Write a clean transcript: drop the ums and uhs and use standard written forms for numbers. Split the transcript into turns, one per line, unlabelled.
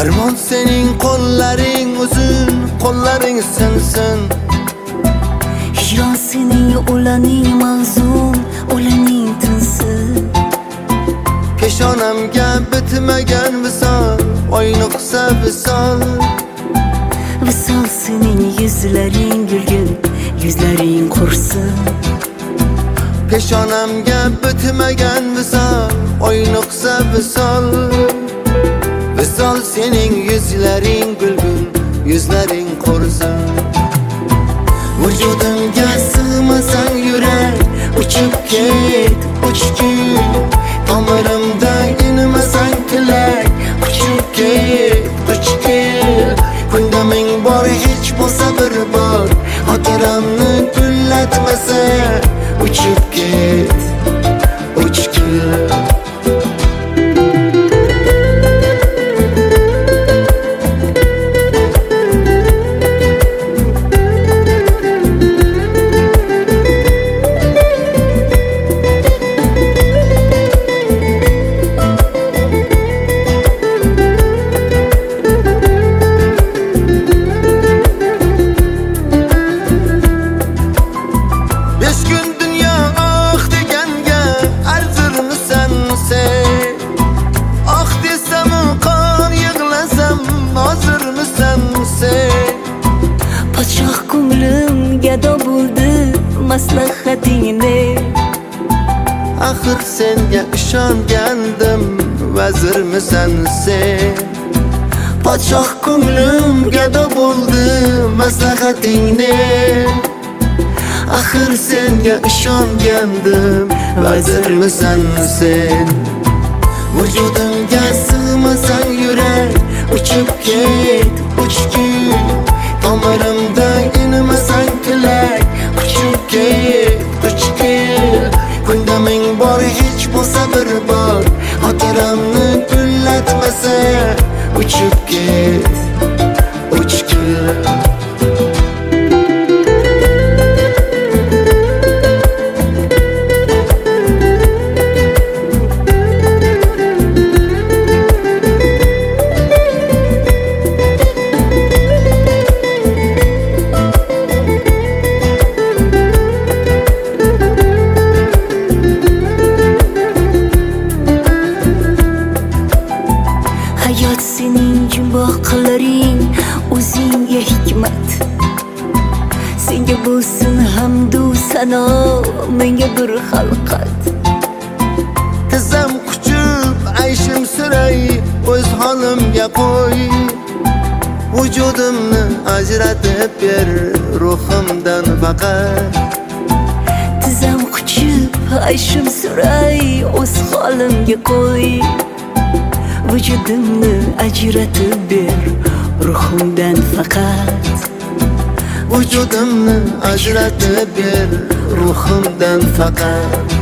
Armon sening qo'llaring uzun, qo'llaring sinsin.
Hijron sening o'laning mahzun, o'laning tinsin.
Peshonamga bitmagan visol, oynoqsa visol.
Visol sening yuzlaring gulgin, yuzlaring qursin.
Peshonamga bitmagan visol, oynoqsa visol. Visol sening yuzlaring gulgin, yuzlaring qursin. Vujudimga sig'masang yurak, uchib ket, uchgin. Tomirimda inmasang tilak, uchib ket, uchgin. Kunda ming bor hech bo'lsa bir bor, xotiramni gullatmasa, uchib ket, uchgin.
Podshoh ko'nglim gado bo'ldi maslahatingni.
Axir senga ishongandim, vazirmisan sen. Podshoh ko'nglim gado bo'ldi maslahatingni. Axir senga ishongandim, vazirmisan sen. Vujudimga sig'masang yurak, uchib ket, uchgin. Tomirimda inmasang tilak, uchib ket, uchgin. Kunda ming bor hech bo'lsa bir bor, xotiramni gullatmasa, uchib ket, uchgin.
Hayot sening jumboqlaring, o'zingga hikmat. Senga bo'lsin hamdu sano, menga bir xalqat.
Tizam quchib ayshim suray, o'z holimga qo'y. Vujudimni ajratib ber, ruhimdan faqat.
Tizam quchib ayshim suray, o'z holimga qo'y. Vujudimni ajratib ber, ruhimdan faqat.
Vujudimni ajratib ber, ruhimdan faqat.